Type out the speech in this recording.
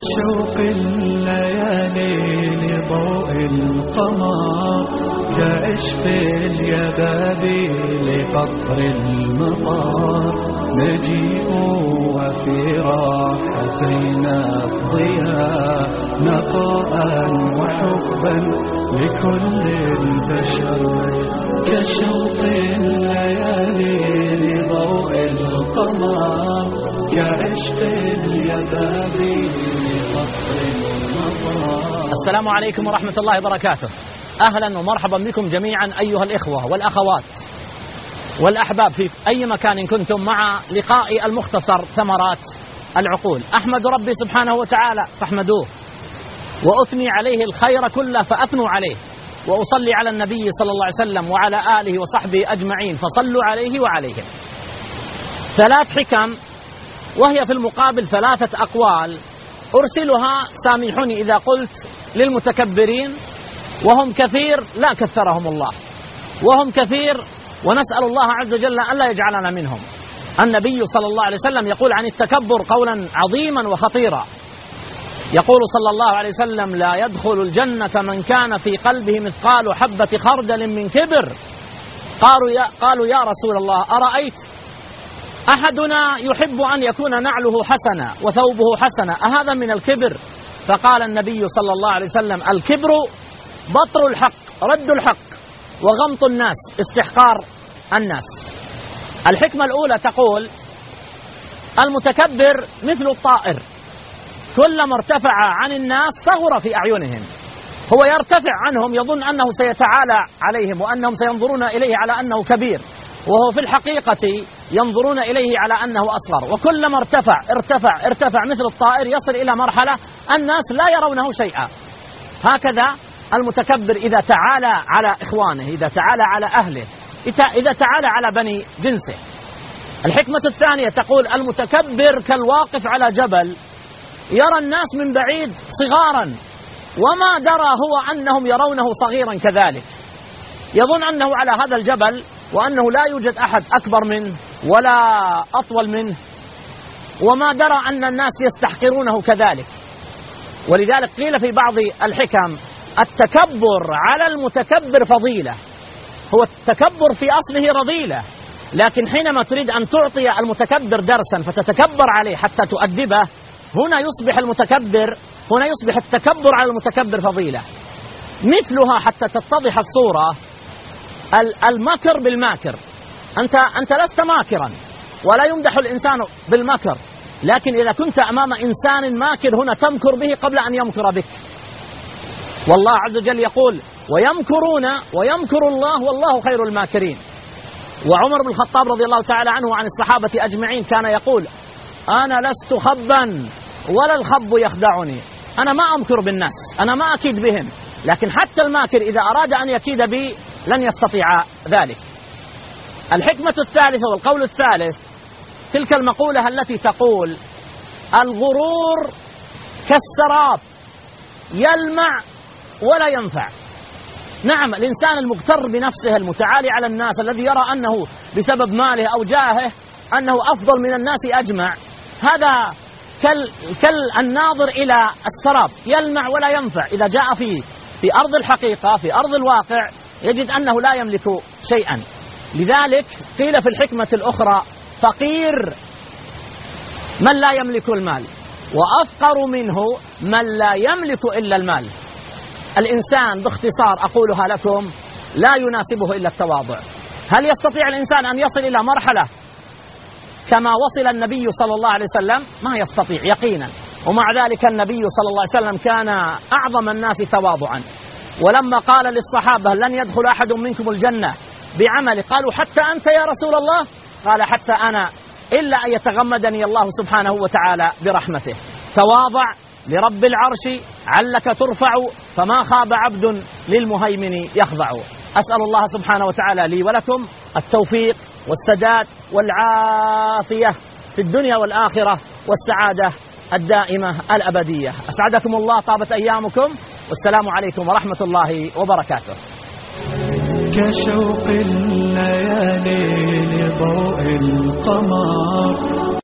شوق الليالي لضوء القمر كعشق اليبابي لقطر المطار نجيء وفي راحتينا الضياء نقاء وحبا لكل البشر كشوق الليالي لضوء القمر كعشق اليبابي لقطر المطار. السلام عليكم ورحمة الله وبركاته. أهلا ومرحبا بكم جميعا أيها الإخوة والأخوات والأحباب في أي مكان كنتم مع لقاء المختصر ثمرات العقول. أحمد ربي سبحانه وتعالى فاحمدوه، وأثني عليه الخير كله فأثنوا عليه، وأصلي على النبي صلى الله عليه وسلم وعلى آله وصحبه أجمعين فصلوا عليه وعليهم. 3 حكم وهي في المقابل 3 أقوال أرسلها، سامحوني إذا قلت، للمتكبرين، وهم كثير لا كثرهم الله، وهم كثير ونسأل الله عز وجل أن لا يجعلنا منهم. النبي صلى الله عليه وسلم يقول عن التكبر قولا عظيما وخطيرا، يقول صلى الله عليه وسلم: لا يدخل الجنة من كان في قلبه مثقال حبة خردل من كبر. قالوا يا رسول الله أرأيت أحدنا يحب أن يكون نعله حسنا وثوبه حسنا، أهذا من الكبر؟ فقال النبي صلى الله عليه وسلم: الكبر بطر الحق، رد الحق، وغمط الناس، استحقار الناس. الحكمة الأولى تقول: المتكبر مثل الطائر، كلما ارتفع عن الناس صغر في أعينهم. هو يرتفع عنهم، يظن أنه سيتعالى عليهم وأنهم سينظرون إليه على أنه كبير، وهو في الحقيقة ينظرون إليه على أنه أصغر. وكلما ارتفع مثل الطائر يصل إلى مرحلة الناس لا يرونه شيئا. هكذا المتكبر إذا تعالى على إخوانه، إذا تعالى على أهله، إذا تعالى على بني جنسه. الحكمة الثانية تقول: المتكبر كالواقف على جبل يرى الناس من بعيد صغارا، وما درى هو أنهم يرونه صغيرا كذلك. يظن أنه على هذا الجبل وأنه لا يوجد أحد أكبر منه ولا أطول منه، وما درى أن الناس يستحقرونه كذلك. ولذلك قيل في بعض الحكم: التكبر على المتكبر فضيلة. هو التكبر في أصله رذيلة، لكن حينما تريد أن تعطي المتكبر درسا فتتكبر عليه حتى تؤدبه، هنا يصبح التكبر على المتكبر فضيلة. مثلها حتى تتضح الصورة المكر بالماكر. أنت لست ماكرا، ولا يمدح الإنسان بالمكر، لكن إذا كنت أمام إنسان ماكر هنا تمكر به قبل أن يمكر بك. والله عز وجل يقول: ويمكر الله والله خير الماكرين. وعمر بن الخطاب رضي الله تعالى عنه وعن الصحابة أجمعين كان يقول: أنا لست خبا ولا الخب يخدعني. أنا ما أمكر بالناس، أنا ما أكيد بهم، لكن حتى الماكر إذا أراد أن يكيد بي لن يستطيع ذلك. الحكمة الثالثة والقول الثالث تلك المقولة التي تقول: الغرور كالسراب يلمع ولا ينفع. نعم، الإنسان المغتر بنفسه المتعالي على الناس الذي يرى أنه بسبب ماله أو جاهه أنه أفضل من الناس أجمع، هذا كالناظر إلى السراب يلمع ولا ينفع. إذا جاء في أرض الحقيقة، في أرض الواقع، يجد أنه لا يملك شيئا. لذلك قيل في الحكمة الأخرى: فقير من لا يملك المال، وأفقر منه من لا يملك إلا المال. الإنسان باختصار أقولها لكم لا يناسبه إلا التواضع. هل يستطيع الإنسان أن يصل إلى مرحلة كما وصل النبي صلى الله عليه وسلم؟ ما يستطيع يقينا. ومع ذلك النبي صلى الله عليه وسلم كان أعظم الناس تواضعا، ولما قال للصحابة: لن يدخل أحد منكم الجنة بعمل، قالوا: حتى أنت يا رسول الله؟ قال: حتى أنا، إلا أن يتغمدني الله سبحانه وتعالى برحمته. تواضع لرب العرش علك ترفع، فما خاب عبد للمهيمن يخضع. أسأل الله سبحانه وتعالى لي ولكم التوفيق والسداد والعافية في الدنيا والآخرة، والسعادة الدائمة الأبدية. أسعدكم الله، طابت أيامكم، والسلام عليكم ورحمة الله وبركاته. كشوق الليالي لضوء القمر